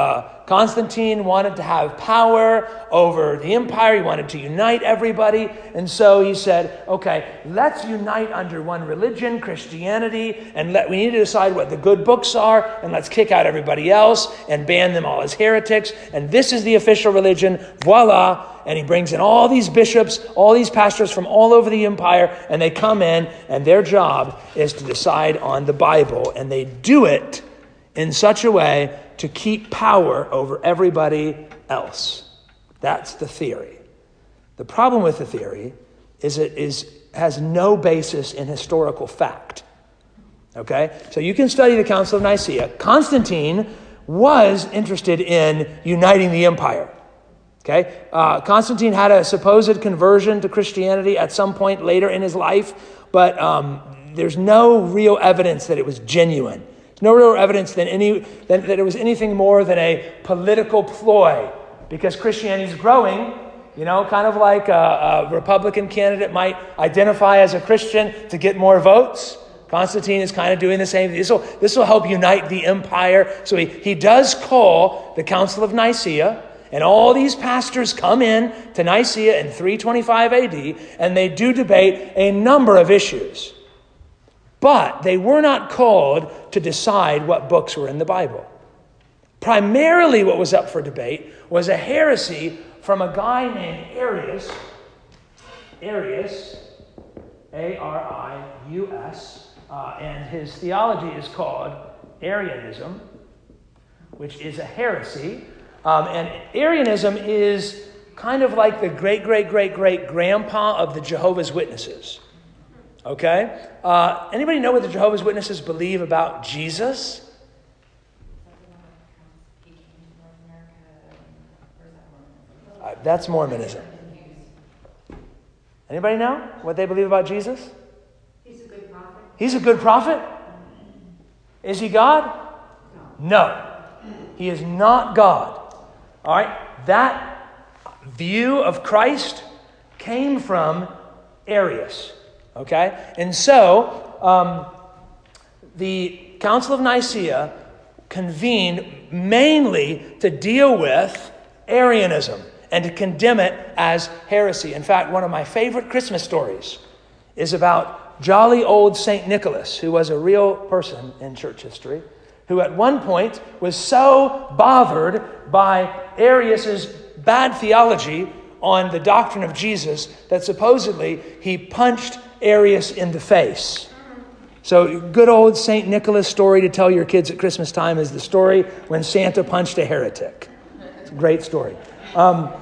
Constantine wanted to have power over the empire. He wanted to unite everybody. And so he said, okay, let's unite under one religion, Christianity, and let, we need to decide what the good books are, and let's kick out everybody else and ban them all as heretics. And this is the official religion. Voila. And he brings in all these bishops, all these pastors from all over the empire, and they come in, and their job is to decide on the Bible. And they do it in such a way to keep power over everybody else. That's the theory. The problem with the theory is it is has no basis in historical fact. Okay? So you can study the Council of Nicaea. Constantine was interested in uniting the empire. Okay? Uh, Constantine had a supposed conversion to Christianity at some point later in his life, but um, there's no real evidence that it was genuine. No real evidence that any that, that it was anything more than a political ploy, because Christianity is growing. You know, kind of like a, a Republican candidate might identify as a Christian to get more votes. Constantine is kind of doing the same. This will this will help unite the empire. So he he does call the Council of Nicaea, and all these pastors come in to Nicaea in three twenty-five A D, and they do debate a number of issues. But they were not called to decide what books were in the Bible. Primarily what was up for debate was a heresy from a guy named Arius, Arius, A R I U S, uh, and his theology is called Arianism, which is a heresy. Um, and Arianism is kind of like the great-great-great-great-grandpa of the Jehovah's Witnesses. Okay? Uh, anybody know what the Jehovah's Witnesses believe about Jesus? Uh, that's Mormonism. Anybody know what they believe about Jesus? He's a good prophet. He's a good prophet? Is he God? No. He is not God. All right? That view of Christ came from Arius. Okay? And so, um, the Council of Nicaea convened mainly to deal with Arianism and to condemn it as heresy. In fact, one of my favorite Christmas stories is about jolly old Saint Nicholas, who was a real person in church history, who at one point was so bothered by Arius's bad theology on the doctrine of Jesus that supposedly he punched Arius in the face. So good old Saint Nicholas story to tell your kids at Christmas time is the story when Santa punched a heretic. It's a great story. Um,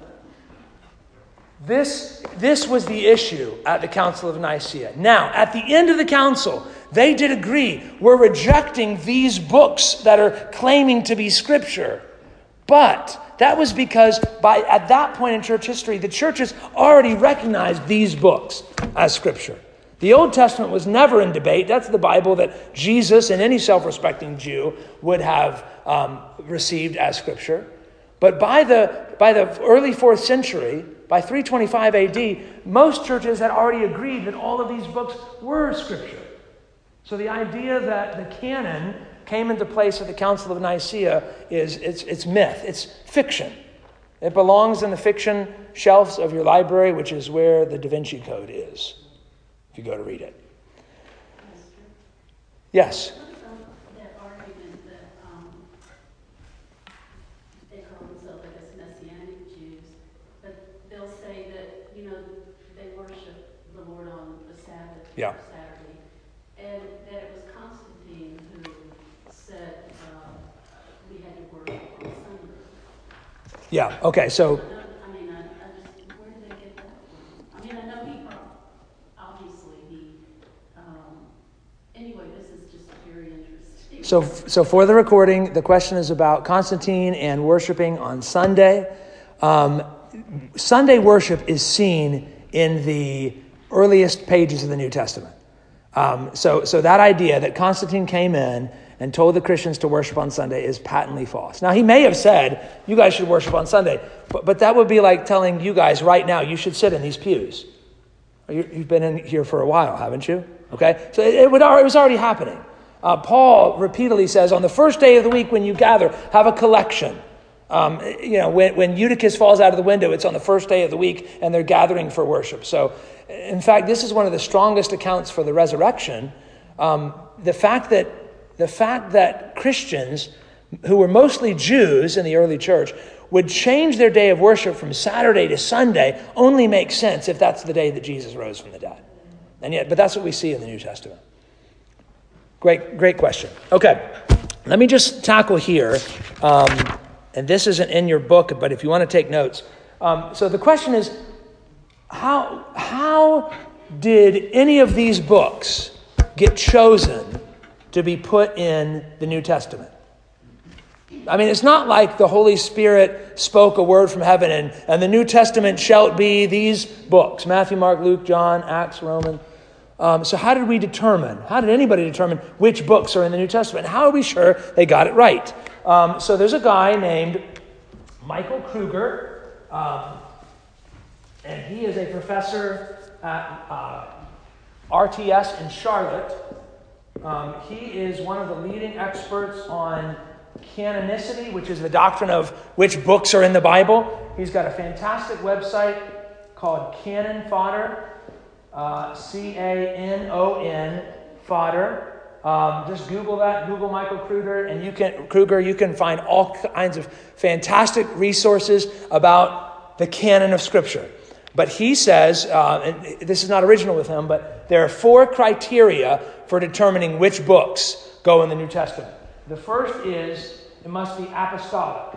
this, this was the issue at the Council of Nicaea. Now, at the end of the council, they did agree, we're rejecting these books that are claiming to be Scripture. But that was because by at that point in church history, the churches already recognized these books as Scripture. The Old Testament was never in debate. That's the Bible that Jesus and any self-respecting Jew would have um, received as Scripture. But by the by the early fourth century, by three twenty-five A D, most churches had already agreed that all of these books were Scripture. So the idea that the canon came into place at the Council of Nicaea is it's, it's myth. It's fiction. It belongs in the fiction shelves of your library, which is where the Da Vinci Code is, if you go to read it. Yes? What about that argument that um, they call themselves, I guess, Messianic Jews, but they'll say that, you know, they worship the Lord on the Sabbath, Yeah. Saturday, and that it was Constantine who said uh, we had to worship on Sunday. Yeah, okay, so I mean, I, I just, where did they get that from? I mean, I know he, obviously, he, um, anyway, this is just very interesting. So, so for the recording, the question is about Constantine and worshiping on Sunday. Um, Sunday worship is seen in the earliest pages of the New Testament. Um, so, so that idea that Constantine came in and told the Christians to worship on Sunday is patently false. Now, he may have said, you guys should worship on Sunday, but, but that would be like telling you guys right now, you should sit in these pews. You, you've been in here for a while, haven't you? Okay, so it, it, would, it was already happening. Uh, Paul repeatedly says, on the first day of the week when you gather, have a collection. Um, you know, when, when Eutychus falls out of the window, it's on the first day of the week, and they're gathering for worship. So, in fact, this is one of the strongest accounts for the resurrection. Um, the fact that the fact that Christians, who were mostly Jews in the early church, would change their day of worship from Saturday to Sunday only makes sense if that's the day that Jesus rose from the dead. And yet, but that's what we see in the New Testament. Great, great question. Okay, let me just tackle here. Um, and this isn't in your book, but if you want to take notes. Um, so the question is, how, how did any of these books get chosen to be put in the New Testament? I mean, it's not like the Holy Spirit spoke a word from heaven and, and the New Testament shall be these books, Matthew, Mark, Luke, John, Acts, Romans. Um, so how did we determine, how did anybody determine which books are in the New Testament? How are we sure they got it right? Um, so there's a guy named Michael Kruger, um, and he is a professor at uh, R T S in Charlotte. Um, he is one of the leading experts on canonicity, which is the doctrine of which books are in the Bible. He's got a fantastic website called Canon Fodder, uh, C A N O N, Fodder. Um, just Google that, Google Michael Kruger, and you can Kruger. You can find all kinds of fantastic resources about the canon of Scripture. But he says, uh, and this is not original with him, but there are four criteria for determining which books go in the New Testament. The first is it must be apostolic.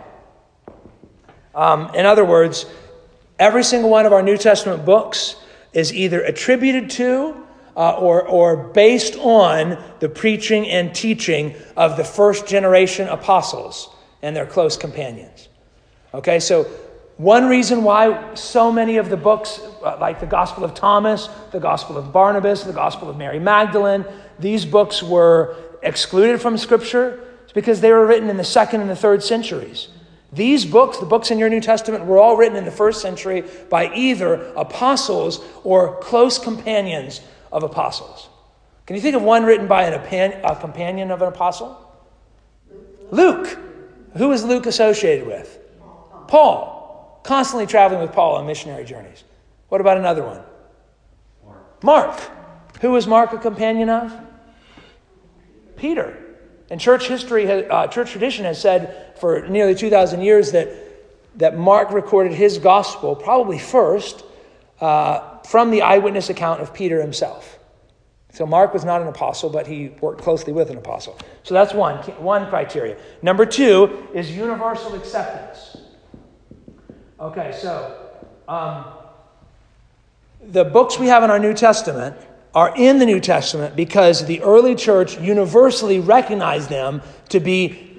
Um, in other words, every single one of our New Testament books is either attributed to uh, or, or based on the preaching and teaching of the first generation apostles and their close companions. Okay, so one reason why so many of the books, uh, like the Gospel of Thomas, the Gospel of Barnabas, the Gospel of Mary Magdalene, these books were excluded from Scripture is because they were written in the second and the third centuries. These books, the books in your New Testament, were all written in the first century by either apostles or close companions of apostles. Can you think of one written by an, a companion of an apostle? Luke. Who is Luke associated with? Paul. Constantly traveling with Paul on missionary journeys. What about another one? Mark. Mark. Who was Mark a companion of? Peter. And church history, uh, church tradition has said for nearly two thousand years that, that Mark recorded his gospel probably first uh, from the eyewitness account of Peter himself. So Mark was not an apostle, but he worked closely with an apostle. So that's one, one criteria. Number two is universal acceptance. Okay, so um, the books we have in our New Testament are in the New Testament because the early church universally recognized them to be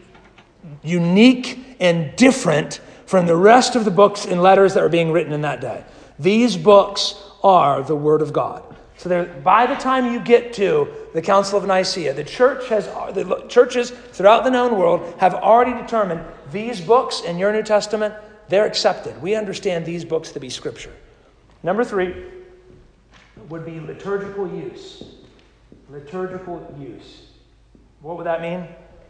unique and different from the rest of the books and letters that were being written in that day. These books are the Word of God. So there, by the time you get to the Council of Nicaea, the church has the churches throughout the known world have already determined these books in your New Testament, they're accepted. We understand these books to be Scripture. Number three would be liturgical use. Liturgical use. What would that mean?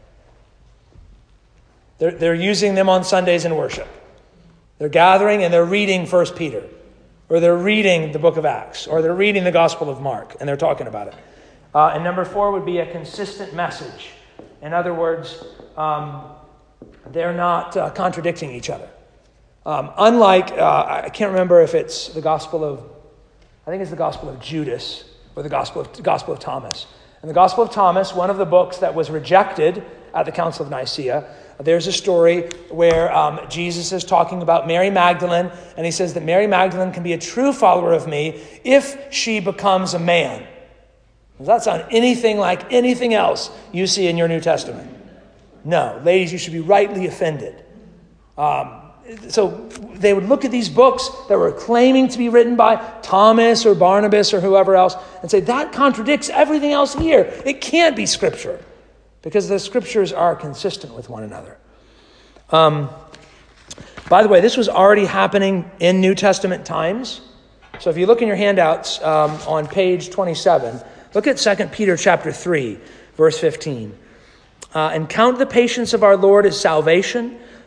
They're, they're using them on Sundays in worship. They're gathering and they're reading First Peter. Or they're reading the book of Acts. Or they're reading the Gospel of Mark. And they're talking about it. Uh, and number four would be a consistent message. In other words, um, they're not uh, contradicting each other. Um, unlike, uh, I can't remember if it's the Gospel of, I think it's the Gospel of Judas or the Gospel of, Gospel of Thomas. In the Gospel of Thomas, one of the books that was rejected at the Council of Nicaea, there's a story where um, Jesus is talking about Mary Magdalene, and he says that Mary Magdalene can be a true follower of me if she becomes a man. Does that sound anything like anything else you see in your New Testament? No. Ladies, you should be rightly offended. Um, So they would look at these books that were claiming to be written by Thomas or Barnabas or whoever else and say, that contradicts everything else here. It can't be Scripture because the Scriptures are consistent with one another. Um, by the way, this was already happening in New Testament times. So if you look in your handouts um, on page twenty-seven, look at Second Peter chapter three, verse fifteen. Uh, and count the patience of our Lord as salvation,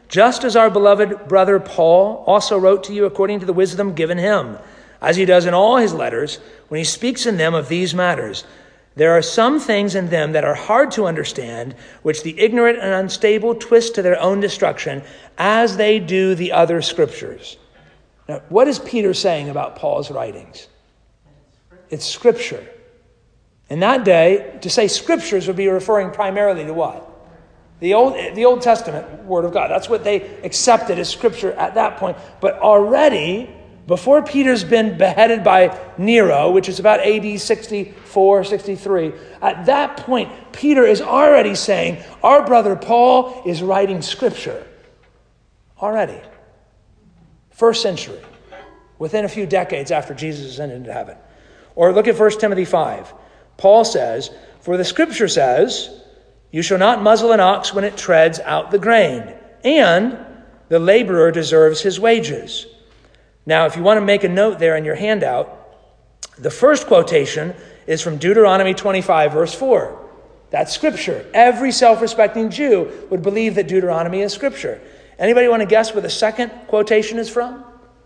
just as our beloved brother Paul also wrote to you according to the wisdom given him, as he does in all his letters when he speaks in them of these matters. There are some things in them that are hard to understand, which the ignorant and unstable twist to their own destruction, as they do the other scriptures. Now, what is Peter saying about Paul's writings? It's scripture. In that day, to say scriptures would be referring primarily to what? The Old, the Old Testament Word of God. That's what they accepted as scripture at that point. But already, before Peter's been beheaded by Nero, which is about A D sixty-four, sixty-three, at that point, Peter is already saying, our brother Paul is writing scripture. Already. First century. Within a few decades after Jesus ascended into heaven. Or look at First Timothy five. Paul says, for the scripture says, you shall not muzzle an ox when it treads out the grain, and the laborer deserves his wages. Now, if you want to make a note there in your handout, the first quotation is from Deuteronomy twenty-five, verse four. That's scripture. Every self-respecting Jew would believe that Deuteronomy is scripture. Anybody want to guess where the second quotation is from?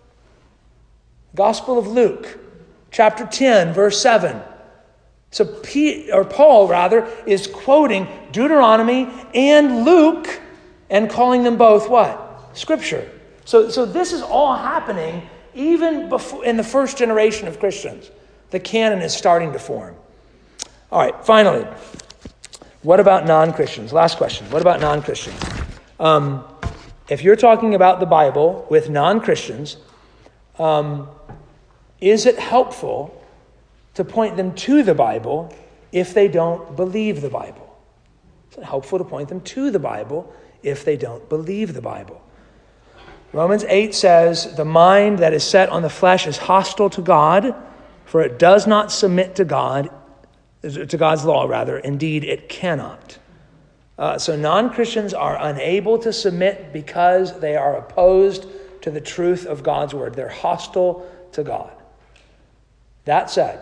Gospel of Luke, chapter ten, verse seven. So P, or Paul, rather, is quoting Deuteronomy and Luke and calling them both what? Scripture. So, so this is all happening even before in the first generation of Christians. The canon is starting to form. All right, finally, what about non-Christians? Last question. What about non-Christians? Um, if you're talking about the Bible with non-Christians, um, is it helpful to point them to the Bible if they don't believe the Bible? Is it helpful to point them to the Bible if they don't believe the Bible? Romans eight says, the mind that is set on the flesh is hostile to God, for it does not submit to God, to God's law, rather. Indeed, it cannot. Uh, so non-Christians are unable to submit because they are opposed to the truth of God's word. They're hostile to God. That said,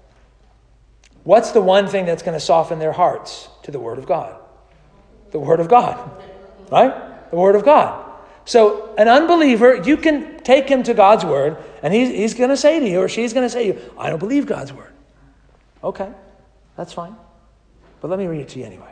what's the one thing that's going to soften their hearts to the word of God? The word of God, right? The word of God. So an unbeliever, you can take him to God's word, and he's, he's going to say to you, or she's going to say to you, I don't believe God's word. Okay, that's fine. But let me read it to you anyways.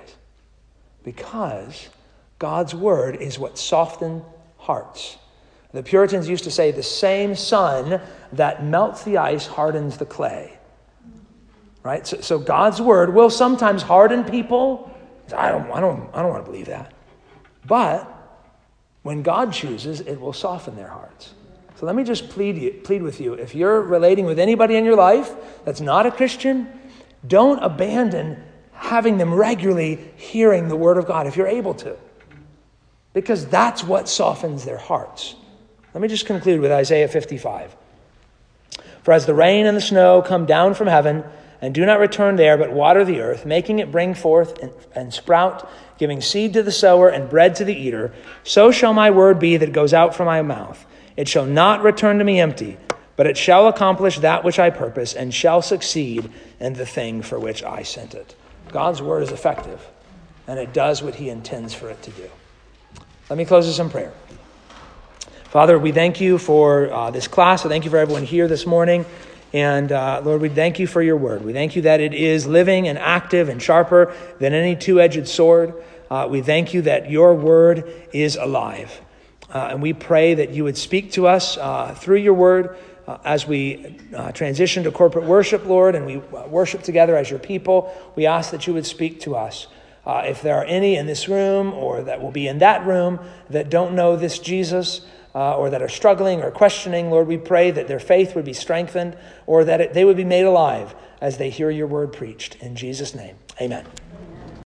Because God's word is what softened hearts. The Puritans used to say, the same sun that melts the ice hardens the clay. Right? So, so God's word will sometimes harden people. I don't, I don't, I don't want to believe that. But when God chooses, it will soften their hearts. So let me just plead you, plead with you. If you're relating with anybody in your life that's not a Christian, don't abandon having them regularly hearing the word of God if you're able to. Because that's what softens their hearts. Let me just conclude with Isaiah fifty-five. For as the rain and the snow come down from heaven, and do not return there, but water the earth, making it bring forth and, and sprout, giving seed to the sower and bread to the eater, so shall my word be that goes out from my mouth. It shall not return to me empty, but it shall accomplish that which I purpose, and shall succeed in the thing for which I sent it. God's word is effective, and it does what he intends for it to do. Let me close this in prayer. Father, we thank you for uh, this class. I thank you for everyone here this morning. And uh, Lord, we thank you for your word. We thank you that it is living and active and sharper than any two-edged sword. Uh, we thank you that your word is alive. Uh, and we pray that you would speak to us uh, through your word uh, as we uh, transition to corporate worship, Lord, and we worship together as your people. We ask that you would speak to us. Uh, if there are any in this room or that will be in that room that don't know this Jesus, Uh, or that are struggling or questioning, Lord, we pray that their faith would be strengthened or that it, they would be made alive as they hear your word preached. In Jesus' name, amen.